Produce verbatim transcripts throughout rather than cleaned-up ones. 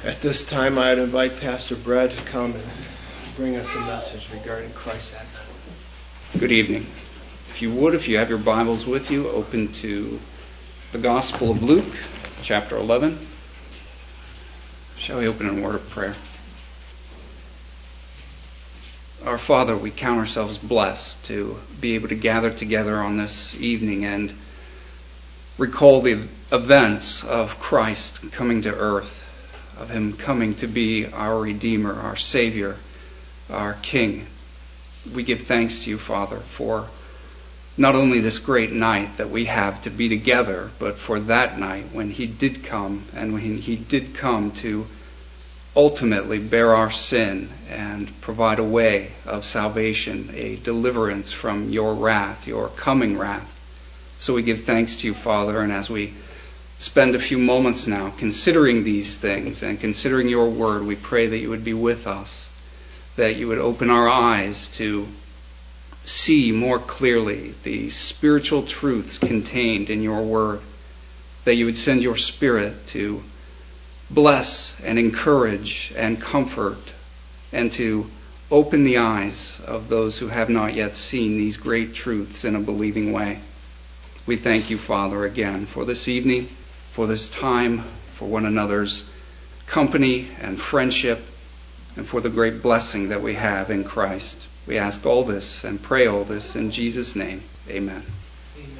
At this time, I'd invite Pastor Brad to come and bring us a message regarding Christ's Advent. Good evening. If you would, if you have your Bibles with you, open to the Gospel of Luke, chapter eleven. Shall we open in a word of prayer? Our Father, we count ourselves blessed to be able to gather together on this evening and recall the events of Christ coming to earth, of Him coming to be our Redeemer, our Savior, our King. We give thanks to you, Father, for not only this great night that we have to be together, but for that night when He did come, and when He did come to ultimately bear our sin and provide a way of salvation, a deliverance from your wrath, your coming wrath. So we give thanks to you, Father, and as we spend a few moments now considering these things and considering your word, we pray that you would be with us, that you would open our eyes to see more clearly the spiritual truths contained in your word, that you would send your Spirit to bless and encourage and comfort and to open the eyes of those who have not yet seen these great truths in a believing way. We thank you, Father, again for this evening, for this time, for one another's company and friendship, and for the great blessing that we have in Christ. We ask all this and pray all this in Jesus' name. Amen. Amen.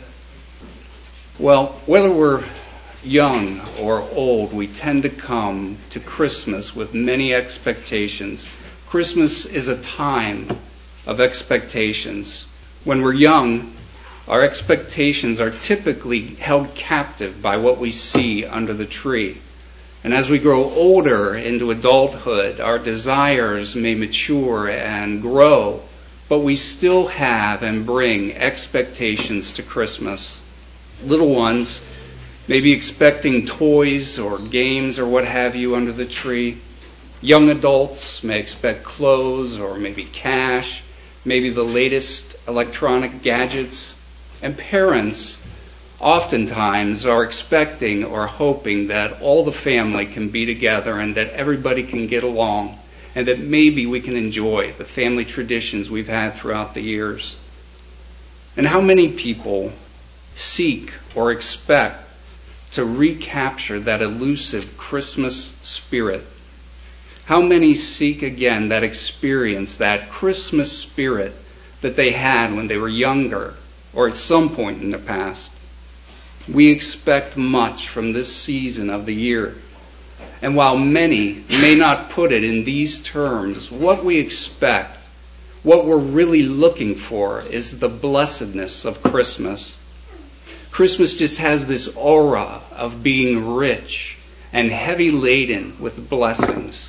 Well, whether we're young or old, we tend to come to Christmas with many expectations. Christmas is a time of expectations. When we're young, our expectations are typically held captive by what we see under the tree. And as we grow older into adulthood, our desires may mature and grow, but we still have and bring expectations to Christmas. Little ones may be expecting toys or games or what have you under the tree. Young adults may expect clothes or maybe cash, maybe the latest electronic gadgets. And parents oftentimes are expecting or hoping that all the family can be together and that everybody can get along and that maybe we can enjoy the family traditions we've had throughout the years. And how many people seek or expect to recapture that elusive Christmas spirit? How many seek again that experience, that Christmas spirit that they had when they were younger or at some point in the past? We expect much from this season of the year. And while many may not put it in these terms, what we expect, what we're really looking for, is the blessedness of Christmas. Christmas just has this aura of being rich and heavy laden with blessings.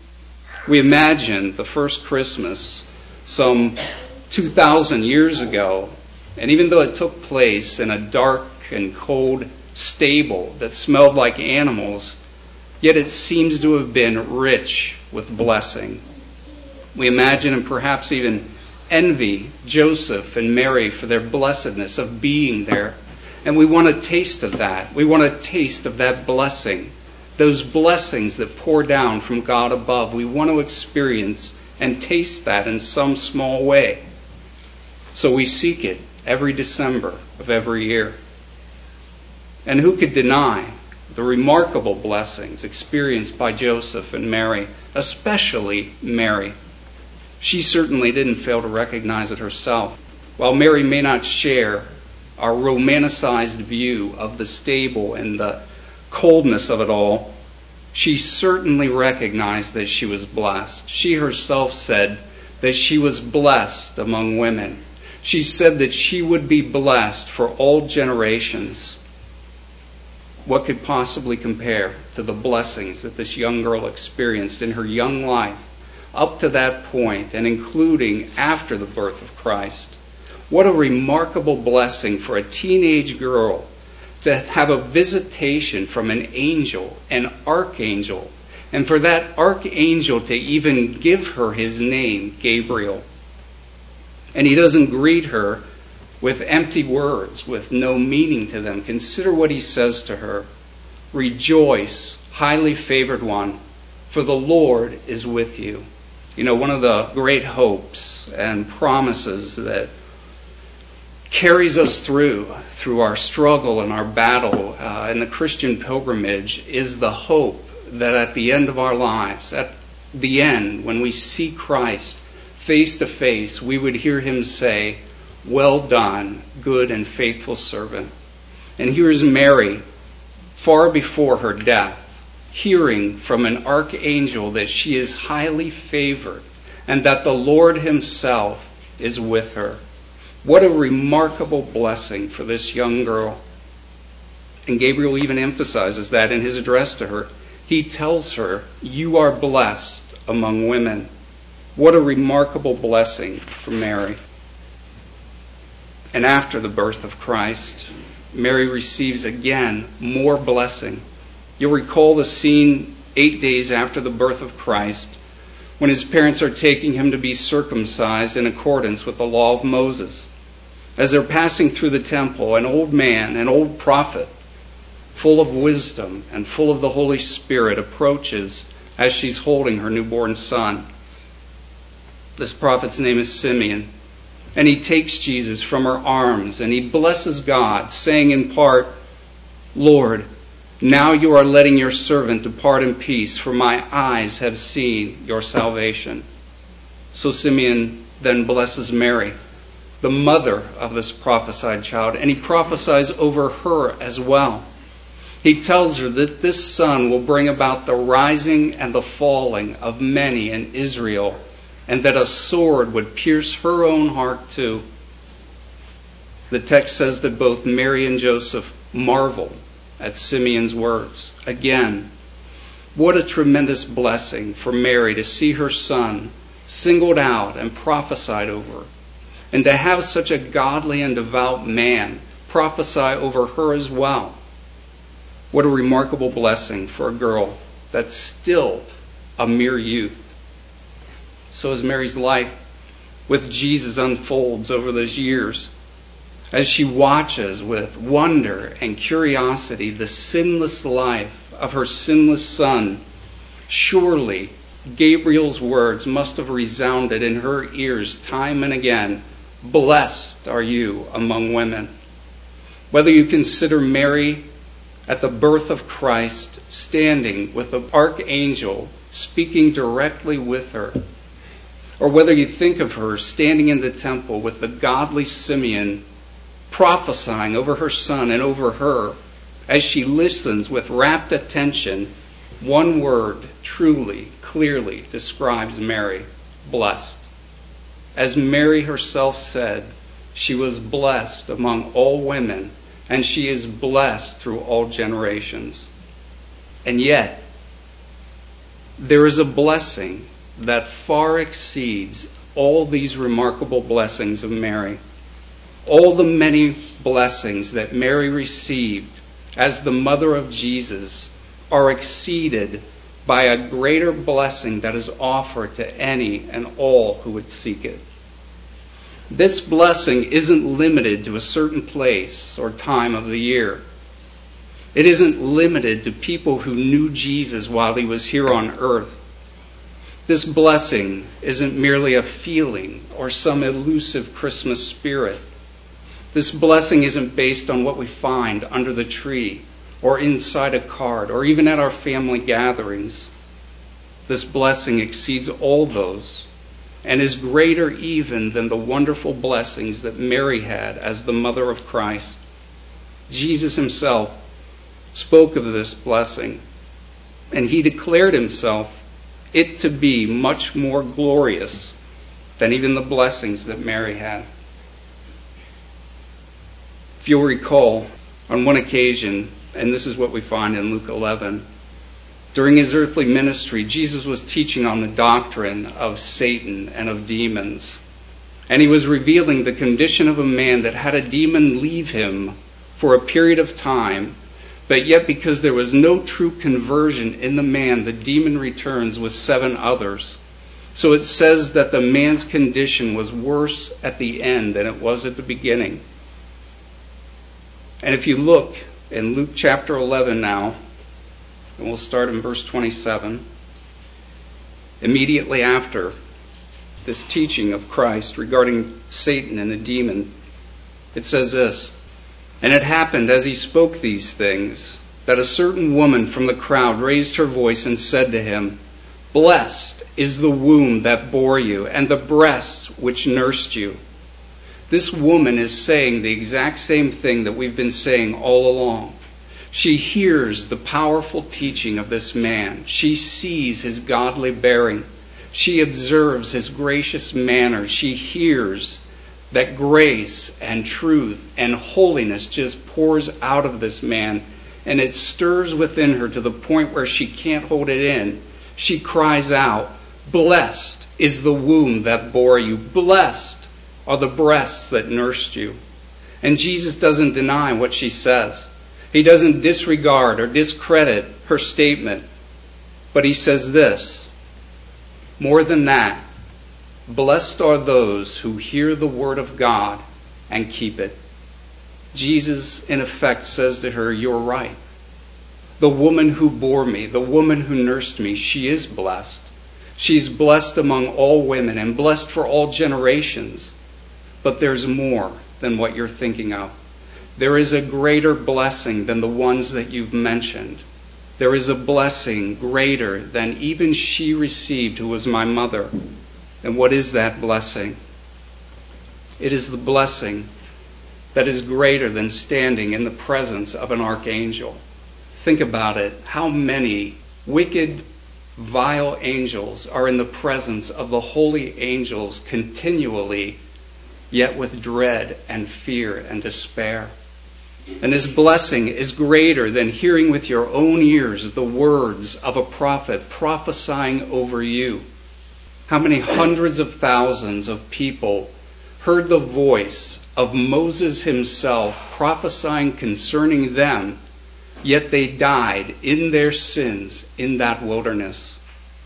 We imagine the first Christmas some two thousand years ago, and even though it took place in a dark and cold stable that smelled like animals, yet it seems to have been rich with blessing. We imagine and perhaps even envy Joseph and Mary for their blessedness of being there. And we want a taste of that. We want a taste of that blessing, those blessings that pour down from God above. We want to experience and taste that in some small way. So we seek it every December of every year. And who could deny the remarkable blessings experienced by Joseph and Mary, especially Mary? She certainly didn't fail to recognize it herself. While Mary may not share our romanticized view of the stable and the coldness of it all, she certainly recognized that she was blessed. She herself said that she was blessed among women. She said that she would be blessed for all generations. What could possibly compare to the blessings that this young girl experienced in her young life up to that point and including after the birth of Christ? What a remarkable blessing for a teenage girl to have a visitation from an angel, an archangel, and for that archangel to even give her his name, Gabriel. And he doesn't greet her with empty words, with no meaning to them. Consider what he says to her. Rejoice, highly favored one. for the Lord is with you. You know, one of the great hopes and promises that carries us through, through our struggle and our battle uh, in the Christian pilgrimage is the hope that at the end of our lives, at the end, when we see Christ face to face, we would hear him say, "Well done, good and faithful servant." And here's Mary, far before her death, hearing from an archangel that she is highly favored and that the Lord himself is with her. What a remarkable blessing for this young girl. And Gabriel even emphasizes that in his address to her. He tells her, "You are blessed among women." What a remarkable blessing for Mary. And after the birth of Christ, Mary receives again more blessing. You'll recall the scene eight days after the birth of Christ, when his parents are taking him to be circumcised in accordance with the law of Moses. As they're passing through the temple, an old man, an old prophet, full of wisdom and full of the Holy Spirit, approaches as she's holding her newborn son. This prophet's name is Simeon. And he takes Jesus from her arms and he blesses God, saying in part, "Lord, now you are letting your servant depart in peace, for my eyes have seen your salvation." So Simeon then blesses Mary, the mother of this prophesied child, and he prophesies over her as well. He tells her that this son will bring about the rising and the falling of many in Israel, and that a sword would pierce her own heart too. The text says that both Mary and Joseph marveled at Simeon's words. Again, what a tremendous blessing for Mary to see her son singled out and prophesied over, and to have such a godly and devout man prophesy over her as well. What a remarkable blessing for a girl that's still a mere youth. So as Mary's life with Jesus unfolds over those years, as she watches with wonder and curiosity the sinless life of her sinless son, surely Gabriel's words must have resounded in her ears time and again. "Blessed are you among women." Whether you consider Mary at the birth of Christ standing with the archangel speaking directly with her, or whether you think of her standing in the temple with the godly Simeon prophesying over her son and over her, as she listens with rapt attention, one word truly, clearly describes Mary: blessed. As Mary herself said, she was blessed among all women, and she is blessed through all generations. And yet, there is a blessing that far exceeds all these remarkable blessings of Mary. All the many blessings that Mary received as the mother of Jesus are exceeded by a greater blessing that is offered to any and all who would seek it. This blessing isn't limited to a certain place or time of the year. It isn't limited to people who knew Jesus while he was here on earth. This blessing isn't merely a feeling or some elusive Christmas spirit. This blessing isn't based on what we find under the tree or inside a card or even at our family gatherings. This blessing exceeds all those and is greater even than the wonderful blessings that Mary had as the mother of Christ. Jesus himself spoke of this blessing, and he declared himself it to be much more glorious than even the blessings that Mary had. If you'll recall, on one occasion, and this is what we find in Luke eleven, during his earthly ministry, Jesus was teaching on the doctrine of Satan and of demons. And he was revealing the condition of a man that had a demon leave him for a period of time, but yet because there was no true conversion in the man, the demon returns with seven others. So it says that the man's condition was worse at the end than it was at the beginning. And if you look in Luke chapter eleven now, and we'll start in verse twenty-seven. immediately after this teaching of Christ regarding Satan and the demon, it says this, "And it happened as he spoke these things, that a certain woman from the crowd raised her voice and said to him, 'Blessed is the womb that bore you, and the breasts which nursed you.'" This woman is saying the exact same thing that we've been saying all along. She hears the powerful teaching of this man. She sees his godly bearing. She observes his gracious manner. She hears that grace and truth and holiness just pours out of this man, and it stirs within her to the point where she can't hold it in. She cries out, "Blessed is the womb that bore you. Blessed are the breasts that nursed you." And Jesus doesn't deny what she says. He doesn't disregard or discredit her statement. But he says this, more than that, "Blessed are those who hear the word of God and keep it." Jesus, in effect, says to her, "You're right. The woman who bore me, the woman who nursed me, she is blessed. She's blessed among all women and blessed for all generations. But there's more than what you're thinking of. There is a greater blessing than the ones that you've mentioned. There is a blessing greater than even she received, who was my mother." And what is that blessing? It is the blessing that is greater than standing in the presence of an archangel. Think about it. How many wicked, vile angels are in the presence of the holy angels continually, yet with dread and fear and despair? And this blessing is greater than hearing with your own ears the words of a prophet prophesying over you. How many hundreds of thousands of people heard the voice of Moses himself prophesying concerning them, yet they died in their sins in that wilderness?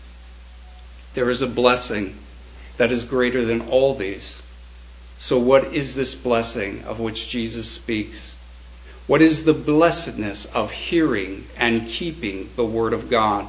There is a blessing that is greater than all these. So what is this blessing of which Jesus speaks? What is the blessedness of hearing and keeping the Word of God?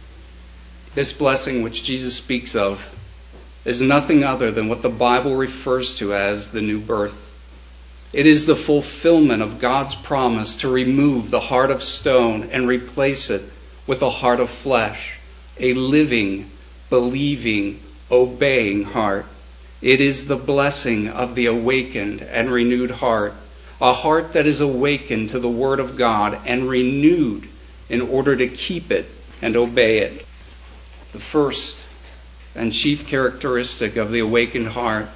This blessing which Jesus speaks of is nothing other than what the Bible refers to as the new birth. It is the fulfillment of God's promise to remove the heart of stone and replace it with a heart of flesh, a living, believing, obeying heart. It is the blessing of the awakened and renewed heart, a heart that is awakened to the Word of God and renewed in order to keep it and obey it. The first and chief characteristic of the awakened heart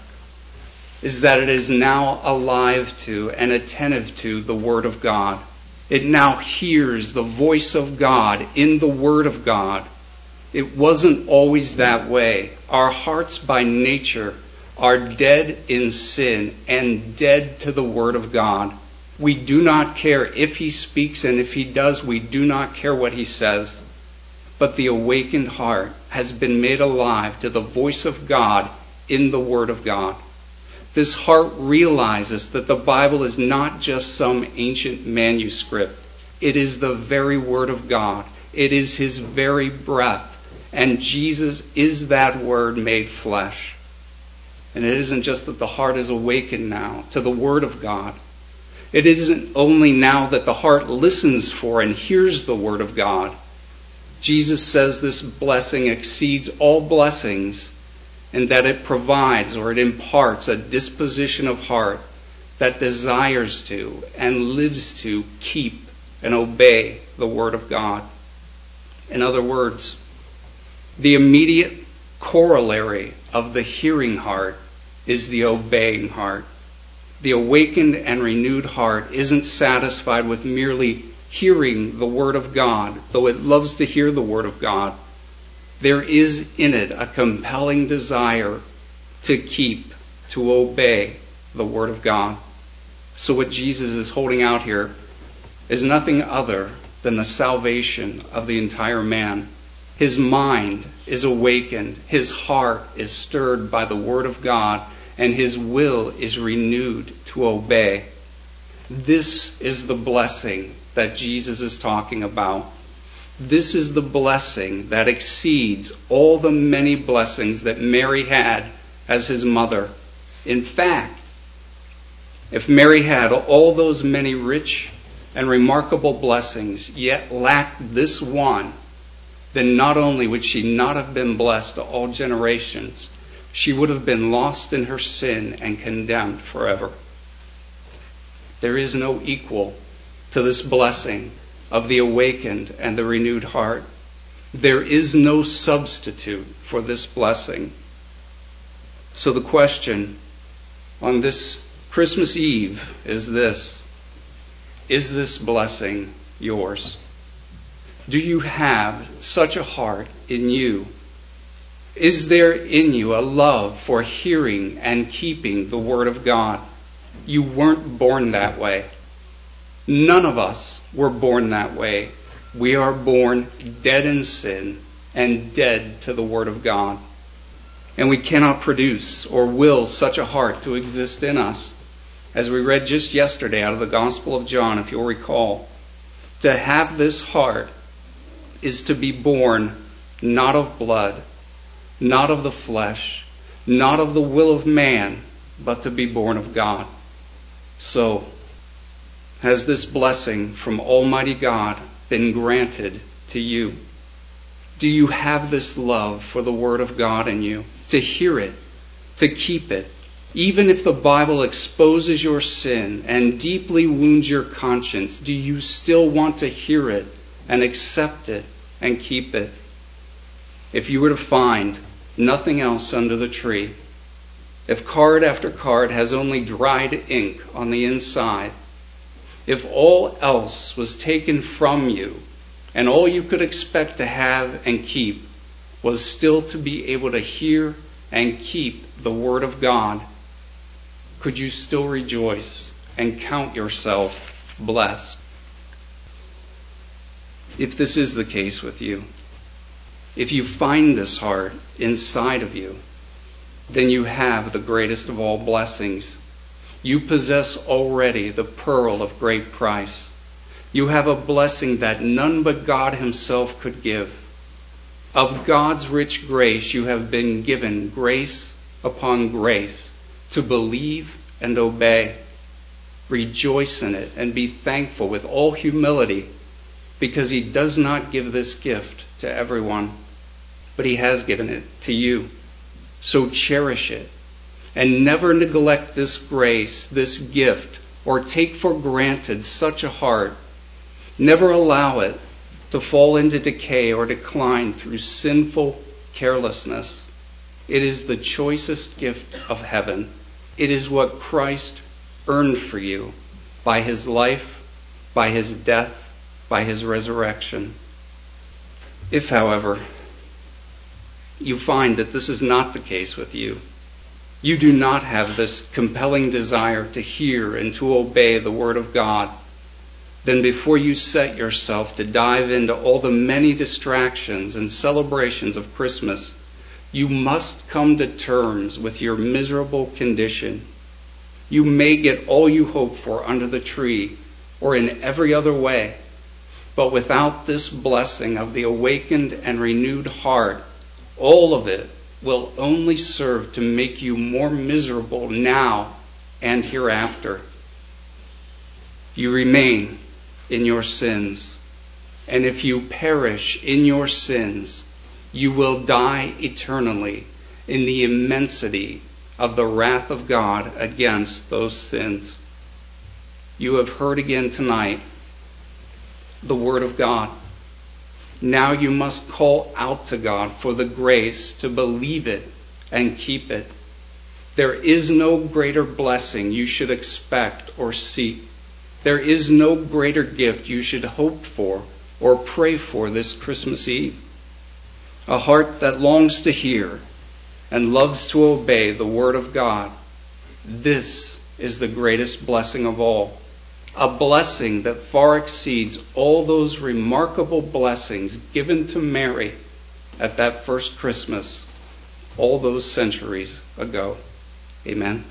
is that it is now alive to and attentive to the Word of God. It now hears the voice of God in the Word of God. It wasn't always that way. Our hearts by nature are dead in sin and dead to the Word of God. We do not care if He speaks, and if He does, we do not care what He says. But the awakened heart has been made alive to the voice of God in the Word of God. This heart realizes that the Bible is not just some ancient manuscript. It is the very Word of God. It is His very breath. And Jesus is that Word made flesh. And it isn't just that the heart is awakened now to the Word of God. It isn't only now that the heart listens for and hears the Word of God. Jesus says this blessing exceeds all blessings, and that it provides or it imparts a disposition of heart that desires to and lives to keep and obey the Word of God. In other words, the immediate corollary of the hearing heart is the obeying heart. The awakened and renewed heart isn't satisfied with merely hearing the Word of God, though it loves to hear the Word of God. There is in it a compelling desire to keep, to obey the Word of God. So what Jesus is holding out here is nothing other than the salvation of the entire man. His mind is awakened, his heart is stirred by the Word of God, and his will is renewed to obey. This is the blessing that Jesus is talking about. This is the blessing that exceeds all the many blessings that Mary had as his mother. In fact, if Mary had all those many rich and remarkable blessings, yet lacked this one, then not only would she not have been blessed to all generations, she would have been lost in her sin and condemned forever. There is no equal to this blessing of the awakened and the renewed heart. There is no substitute for this blessing. So the question on this Christmas Eve is this: is this blessing yours? Do you have such a heart in you? Is there in you a love for hearing and keeping the Word of God? You weren't born that way. None of us were born that way. We are born dead in sin and dead to the Word of God. And we cannot produce or will such a heart to exist in us. As we read just yesterday out of the Gospel of John, if you'll recall, to have this heart is to be born not of blood, not of the flesh, not of the will of man, but to be born of God. So, has this blessing from Almighty God been granted to you? Do you have this love for the Word of God in you? To hear it, to keep it, even if the Bible exposes your sin and deeply wounds your conscience, do you still want to hear it and accept it and keep it? If you were to find nothing else under the tree, if card after card has only dried ink on the inside, if all else was taken from you and all you could expect to have and keep was still to be able to hear and keep the Word of God, could you still rejoice and count yourself blessed? If this is the case with you, if you find this heart inside of you, then you have the greatest of all blessings. You possess already the pearl of great price. You have a blessing that none but God Himself could give. Of God's rich grace you have been given grace upon grace to believe and obey. Rejoice in it and be thankful with all humility, because He does not give this gift to everyone, but He has given it to you. So cherish it and never neglect this grace, this gift, or take for granted such a heart. Never allow it to fall into decay or decline through sinful carelessness. It is the choicest gift of heaven. It is what Christ earned for you by His life, by His death, by His resurrection. If, however, you find that this is not the case with you, you do not have this compelling desire to hear and to obey the Word of God, then before you set yourself to dive into all the many distractions and celebrations of Christmas, you must come to terms with your miserable condition. You may get all you hope for under the tree or in every other way, but without this blessing of the awakened and renewed heart, all of it will only serve to make you more miserable now and hereafter. You remain in your sins, and if you perish in your sins, you will die eternally in the immensity of the wrath of God against those sins. You have heard again tonight the Word of God. Now you must call out to God for the grace to believe it and keep it. There is no greater blessing you should expect or seek. There is no greater gift you should hope for or pray for this Christmas Eve. A heart that longs to hear and loves to obey the Word of God. This is the greatest blessing of all. A blessing that far exceeds all those remarkable blessings given to Mary at that first Christmas all those centuries ago. Amen.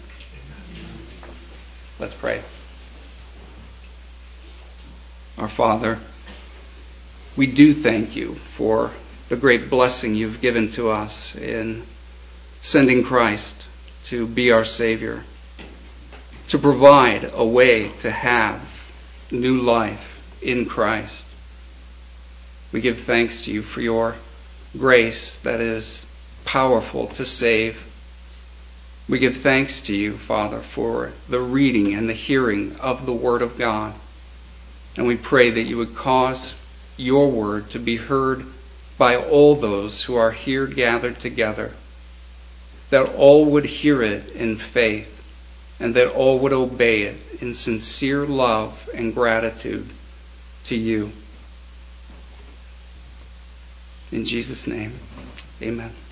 Let's pray. Our Father, we do thank you for the great blessing you've given to us in sending Christ to be our Savior, to provide a way to have new life in Christ. We give thanks to you for your grace that is powerful to save. We give thanks to you, Father, for the reading and the hearing of the Word of God. And we pray that you would cause your Word to be heard by all those who are here gathered together, that all would hear it in faith, and that all would obey it in sincere love and gratitude to you. In Jesus' name, amen.